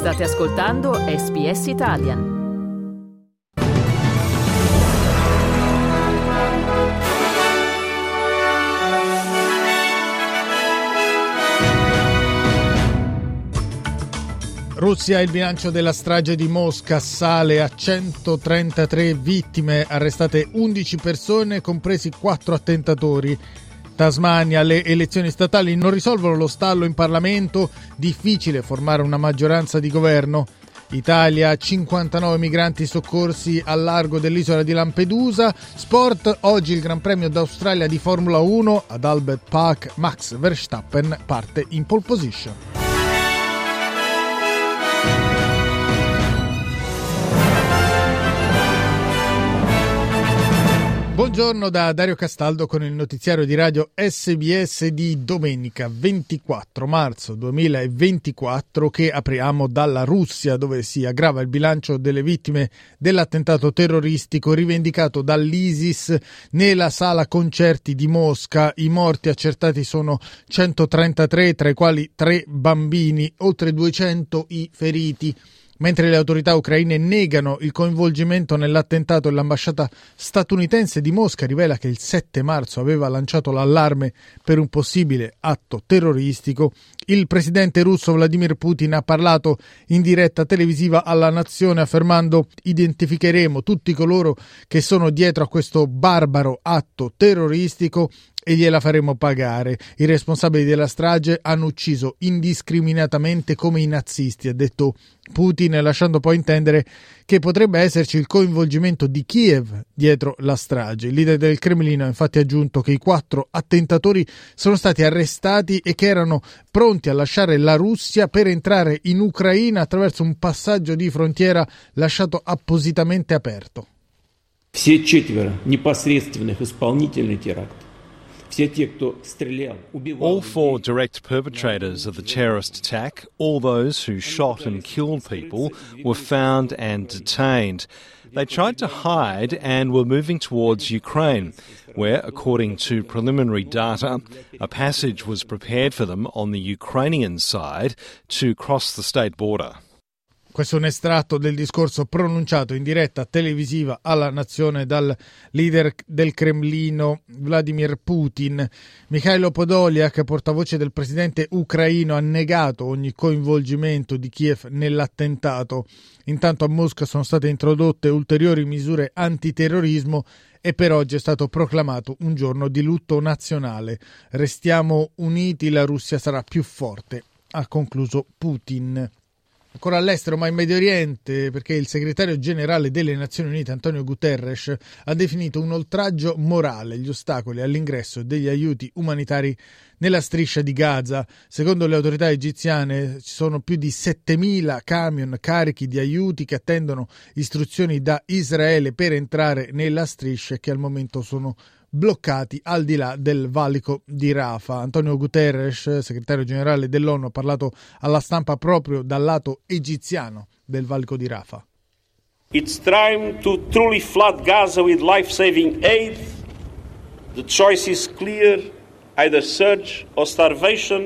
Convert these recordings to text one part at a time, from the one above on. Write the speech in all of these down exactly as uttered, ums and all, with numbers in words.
State ascoltando S B S Italian. Russia, il bilancio della strage di Mosca sale a centotrentatré vittime, arrestate undici persone, compresi quattro attentatori. Tasmania, le elezioni statali non risolvono lo stallo in Parlamento, difficile formare una maggioranza di governo. Italia, cinquantanove migranti soccorsi al largo dell'isola di Lampedusa. Sport, oggi il Gran Premio d'Australia di Formula uno ad Albert Park, Max Verstappen parte in pole position. Buongiorno da Dario Castaldo con il notiziario di radio S B S di domenica ventiquattro marzo duemilaventiquattro, che apriamo dalla Russia, dove si aggrava il bilancio delle vittime dell'attentato terroristico rivendicato dall'ISIS nella sala concerti di Mosca. I morti accertati sono centotrentatré, tra i quali tre bambini, oltre duecento i feriti. Mentre le autorità ucraine negano il coinvolgimento nell'attentato, l'ambasciata statunitense di Mosca rivela che il sette marzo aveva lanciato l'allarme per un possibile atto terroristico. Il presidente russo Vladimir Putin ha parlato in diretta televisiva alla nazione affermando: identificheremo tutti coloro che sono dietro a questo barbaro atto terroristico e gliela faremo pagare. I responsabili della strage hanno ucciso indiscriminatamente come i nazisti, ha detto Putin, lasciando poi intendere che potrebbe esserci il coinvolgimento di Kiev dietro la strage. Il leader del Cremlino ha infatti aggiunto che i quattro attentatori sono stati arrestati e che erano pronti a lasciare la Russia per entrare in Ucraina attraverso un passaggio di frontiera lasciato appositamente aperto. Все четверо непосредственных исполнителей теракта. All four direct perpetrators of the terrorist attack, all those who shot and killed people, were found and detained. They tried to hide and were moving towards Ukraine, where, according to preliminary data, a passage was prepared for them on the Ukrainian side to cross the state border. Questo è un estratto del discorso pronunciato in diretta televisiva alla nazione dal leader del Cremlino Vladimir Putin. Mikhailo Podolyak, portavoce del presidente ucraino, ha negato ogni coinvolgimento di Kiev nell'attentato. Intanto a Mosca sono state introdotte ulteriori misure antiterrorismo e per oggi è stato proclamato un giorno di lutto nazionale. Restiamo uniti, la Russia sarà più forte, ha concluso Putin. Ancora all'estero, ma in Medio Oriente, perché il segretario generale delle Nazioni Unite Antonio Guterres ha definito un oltraggio morale gli ostacoli all'ingresso degli aiuti umanitari nella striscia di Gaza. Secondo le autorità egiziane ci sono più di settemila camion carichi di aiuti che attendono istruzioni da Israele per entrare nella striscia e che al momento sono bloccati al di là del valico di Rafah. Antonio Guterres, segretario generale dell'ONU, ha parlato alla stampa proprio dal lato egiziano del valico di Rafah. It's time to truly flood Gaza with life-saving aid. The choice is clear, either surge or starvation.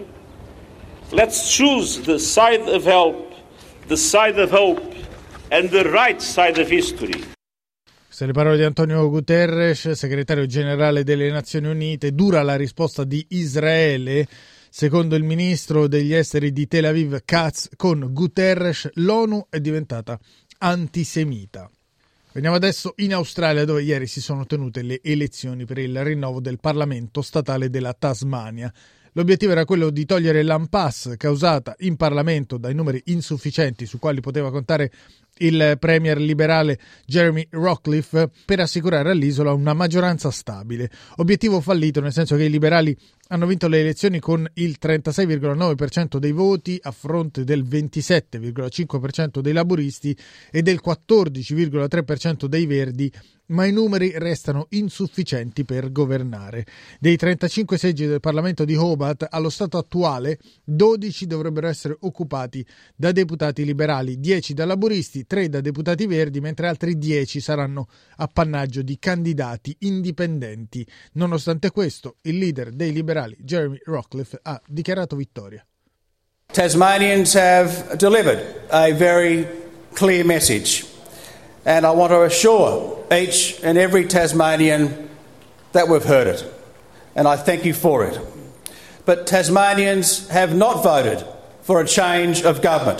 Let's choose the side of help, the side of hope and the right side of history. Se le parole di Antonio Guterres, segretario generale delle Nazioni Unite. Dura la risposta di Israele. Secondo il ministro degli esteri di Tel Aviv, Katz, con Guterres l'ONU è diventata antisemita. Veniamo adesso in Australia, dove ieri si sono tenute le elezioni per il rinnovo del Parlamento statale della Tasmania. L'obiettivo era quello di togliere l'impasse causata in Parlamento dai numeri insufficienti su quali poteva contare il premier liberale Jeremy Rockliff per assicurare all'isola una maggioranza stabile. Obiettivo fallito, nel senso che i liberali hanno vinto le elezioni con il trentasei virgola nove per cento dei voti a fronte del ventisette virgola cinque per cento dei laburisti e del quattordici virgola tre per cento dei verdi, ma i numeri restano insufficienti per governare. Dei trentacinque seggi del Parlamento di Hobart, allo stato attuale dodici dovrebbero essere occupati da deputati liberali, dieci da laburisti, tre da deputati verdi, mentre altri dieci saranno appannaggio di candidati indipendenti. Nonostante questo, il leader dei liberali, Jeremy Rockliff, ha dichiarato vittoria. Tasmanians have delivered a very clear message, and I want to assure each and every Tasmanian that we've heard it, and I thank you for it. But Tasmanians have not voted for a change of government.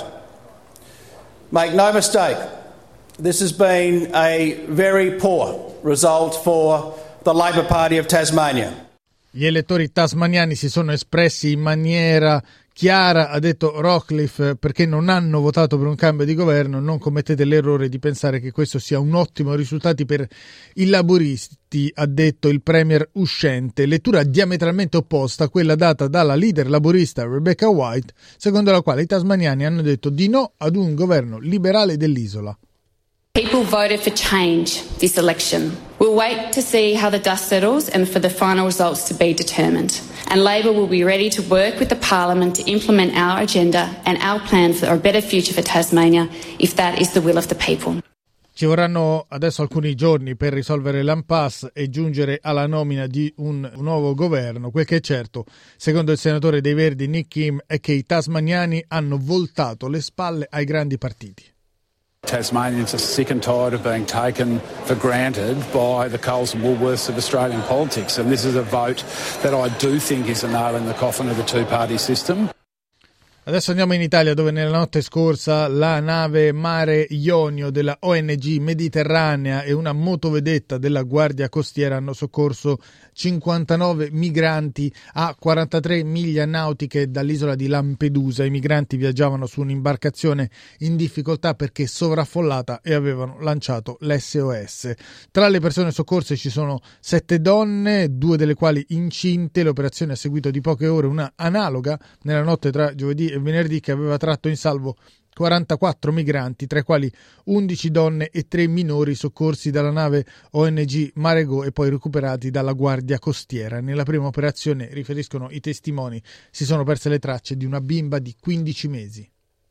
Make no mistake, this has been a very poor result for the Labor Party of Tasmania. Gli elettori tasmaniani si sono espressi in maniera chiara, ha detto Rockcliffe, perché non hanno votato per un cambio di governo. Non commettete l'errore di pensare che questo sia un ottimo risultato per i laburisti, ha detto il premier uscente. Lettura diametralmente opposta a quella data dalla leader laburista Rebecca White, secondo la quale i tasmaniani hanno detto di no ad un governo liberale dell'isola. People voted for change this election. We'll wait to see how the dust settles and for the final results to be determined. And Labor will be ready to work with the Parliament to implement our agenda and our plan for a better future for Tasmania if that is the will of the people. Ci vorranno adesso alcuni giorni per risolvere l'impasse e giungere alla nomina di un nuovo governo. Quel che è certo, secondo il senatore dei Verdi Nick Kim, è che i tasmaniani hanno voltato le spalle ai grandi partiti. Tasmanians are sick and tired of being taken for granted by the Coles and Woolworths of Australian politics, and this is a vote that I do think is a nail in the coffin of the two-party system. Adesso andiamo in Italia, dove nella notte scorsa la nave Mare Ionio della O N G Mediterranea e una motovedetta della Guardia Costiera hanno soccorso cinquantanove migranti a quarantatré miglia nautiche dall'isola di Lampedusa. I migranti viaggiavano su un'imbarcazione in difficoltà perché sovraffollata e avevano lanciato l'S O S. Tra le persone soccorse ci sono sette donne, due delle quali incinte. L'operazione ha seguito di poche ore una analoga nella notte tra giovedì e venerdì, che aveva tratto in salvo quarantaquattro migranti, tra i quali undici donne e tre minori soccorsi dalla nave O N G Marego e poi recuperati dalla Guardia Costiera. Nella prima operazione, riferiscono i testimoni, si sono perse le tracce di una bimba di quindici mesi.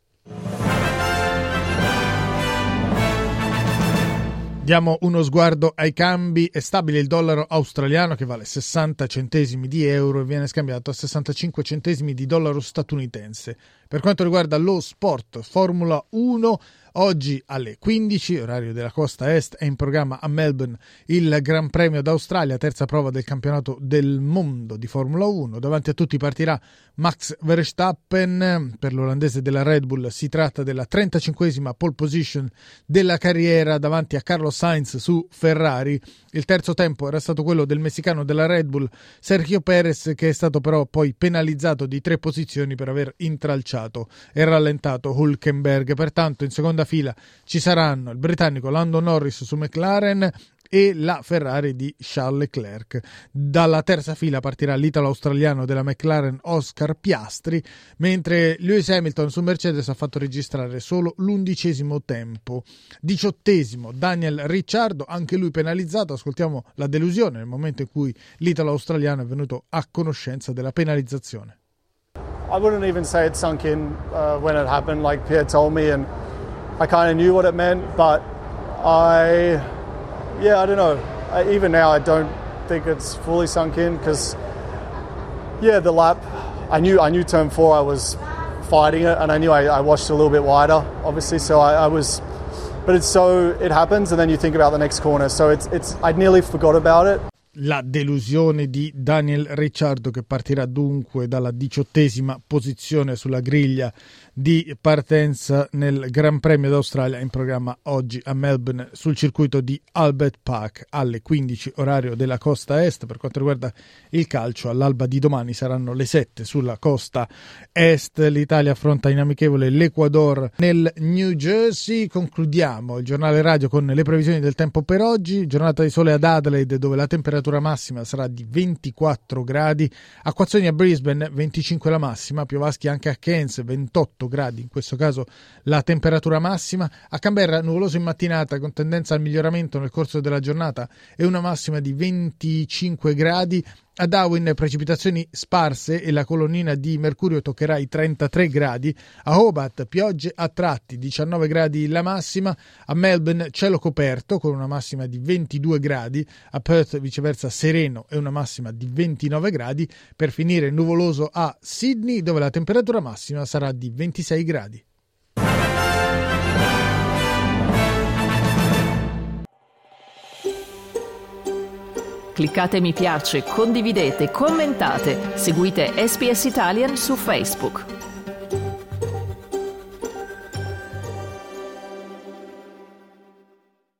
Diamo uno sguardo ai cambi. È stabile il dollaro australiano, che vale sessanta centesimi di euro e viene scambiato a sessantacinque centesimi di dollaro statunitense. Per quanto riguarda lo sport, Formula uno, oggi alle quindici, orario della costa est, è in programma a Melbourne il Gran Premio d'Australia, terza prova del campionato del mondo di Formula uno. Davanti a tutti partirà Max Verstappen. Per l'olandese della Red Bull si tratta della trentacinquesima pole position della carriera davanti a Carlos Sainz su Ferrari. Il terzo tempo era stato quello del messicano della Red Bull Sergio Perez, che è stato però poi penalizzato di tre posizioni per aver intralciato e rallentato Hülkenberg. Pertanto in seconda fila ci saranno il britannico Lando Norris su McLaren e la Ferrari di Charles Leclerc. Dalla terza fila partirà l'italo-australiano della McLaren Oscar Piastri, mentre Lewis Hamilton su Mercedes ha fatto registrare solo l'undicesimo tempo. Diciottesimo Daniel Ricciardo, anche lui penalizzato. Ascoltiamo la delusione nel momento in cui l'italo-australiano è venuto a conoscenza della penalizzazione. I wouldn't even say it sunk in uh, when it happened, like Pierre told me, and I kind of knew what it meant, but I... Yeah, I don't know. I, even now, I don't think it's fully sunk in because, yeah, the lap. I knew I knew turn four. I was fighting it, and I knew I, I watched a little bit wider, obviously. So I, I was, but it's so it happens, and then you think about the next corner. So it's it's. I nearly forgot about it. La delusione di Daniel Ricciardo, che partirà dunque dalla diciottesima posizione sulla griglia di partenza nel Gran Premio d'Australia, in programma oggi a Melbourne sul circuito di Albert Park alle quindici, orario della costa est. Per quanto riguarda il calcio, all'alba di domani saranno le sette sulla costa est. L'Italia affronta in amichevole l'Ecuador nel New Jersey. Concludiamo il giornale radio con le previsioni del tempo per oggi. Giornata di sole ad Adelaide, dove la temperatura massima sarà di ventiquattro gradi, acquazzoni a Brisbane venticinque la massima, piovaschi anche a Cairns ventotto gradi, in questo caso la temperatura massima. A Canberra nuvoloso in mattinata con tendenza al miglioramento nel corso della giornata e una massima di venticinque gradi. A Darwin precipitazioni sparse e la colonnina di mercurio toccherà i trentatré gradi. A Hobart piogge a tratti, diciannove gradi la massima. A Melbourne cielo coperto con una massima di ventidue gradi. A Perth viceversa sereno e una massima di ventinove gradi. Per finire nuvoloso a Sydney, dove la temperatura massima sarà di ventisei gradi. Cliccate mi piace, condividete, commentate, seguite S B S Italian su Facebook.